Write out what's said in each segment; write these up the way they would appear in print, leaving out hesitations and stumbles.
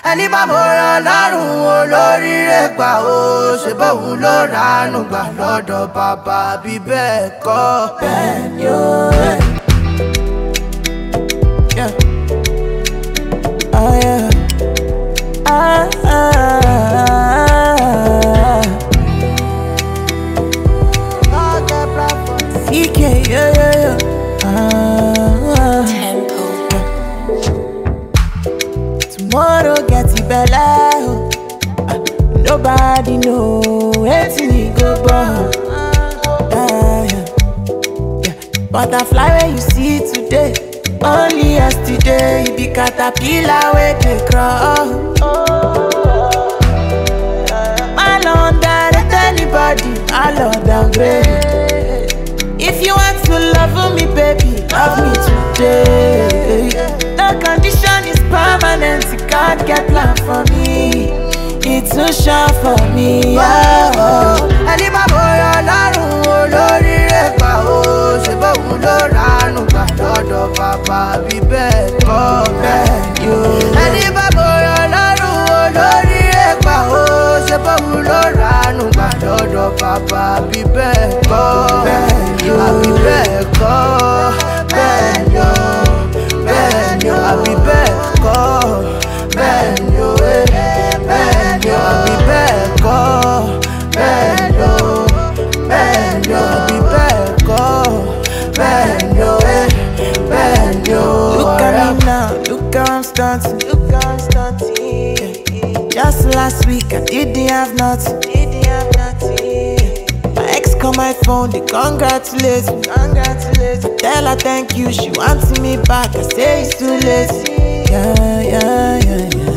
ẹni bá mọ̀ràn lọ́rùn olóríire gbà ó ṣe bóun ló ránú gbà lọ́dọ̀ bàbá bí bẹ́ẹ̀ kọ́ bẹ́ẹ̀ ni ó rẹ̀. Tomorrow get it better. Nobody know wetin he go born. Butterfly when you see today, only yesterday you be caterpillar wey dey crawl. My Lord direct anybody, I love downgrade. If you want to love me, baby, love me today. The condition is permanent, you can't get plan for me. It's too short for me. Ẹni bá bọ̀rọ̀ lọ́rùn olóríire gbà ó ṣe bóun ló ránú gbà lọ́dọ̀ bàbá bí bẹ́ẹ̀ kọ́ bẹ́ẹ̀ ni ó. Ẹni bá bọ̀rọ̀ lọ́rùn olóríire gbà ó ṣe bóun ló ránú gbà lọ́dọ̀ bàbá bí bẹ́ẹ̀ kọ́ bẹ́ẹ̀ ni ó. Àbí bẹ́ẹ̀ kọ́ bẹ́ẹ̀ ni ó. Bẹ́ẹ̀ ni ó. Àbí bẹ́ẹ̀ kọ́ bẹ́ẹ̀ ni ó. Bẹ́ẹ̀ ni ó. Àbí bẹ́ẹ̀ kọ́ bẹ́ẹ̀ ni ó. Bẹ́ẹ̀ ni ó. Àbí bẹ́ẹ̀ kọ́ bẹ́ẹ̀ ni ó. Bẹ́ẹ̀ ni ó. Look at me now, look how I'm starting. Just last week I didn't have nothing. My ex call my phone, they congratulate me. I tell her thank you, she wants me back. I say it's too late. Yeah.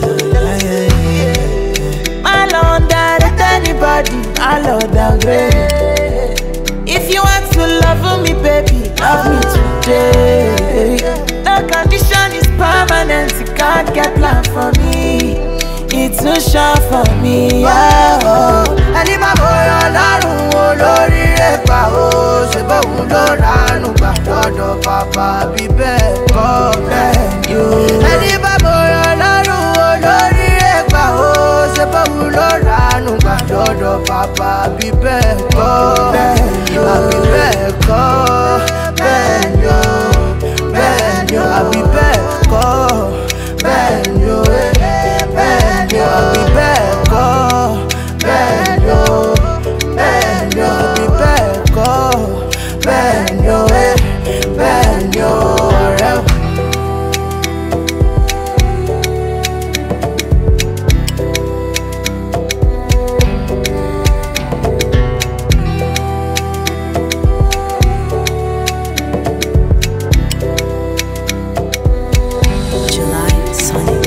My Lord direct anybody, I love downgrade. If you want to love me, baby, love me today. The condition is permanent, you can't get plan for me. It's too short for me. Ẹni bá mọ̀ràn lọ́rùn olóríire gbà ó ṣe bóun ló ránú gbà lọ́dọ̀ bàbá bí bẹ́ẹ̀ kọ́ bẹ́ẹ̀ ni ó. Ẹni bá mọ̀ràn lọ́rùn olóríire gbà ó ṣe bóun ló ránú gbà lọ́dọ̀ bàbá bí bẹ́ẹ̀ kọ́ bẹ́ẹ̀ ni ó. Àbí bẹ́ẹ̀ kọ́ bẹ́ẹ̀ ni ó. Bẹ́ẹ̀ ni ó. Àbí bẹ́ẹ̀ kọ́ bẹ́ẹ̀ ni ó. Bẹ́ẹ̀ ni ó. Àbí bẹ́ẹ̀ kọ́ bẹ́ẹ̀ ni ó. Bẹ́ẹ̀ ni ó. Àbí bẹ́ẹ̀ kọ́ bẹ́ẹ̀ ni ó. Bẹ́ẹ̀ ni ó ọ̀rẹ́ o.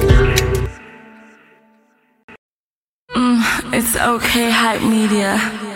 It's okay, Hype Media.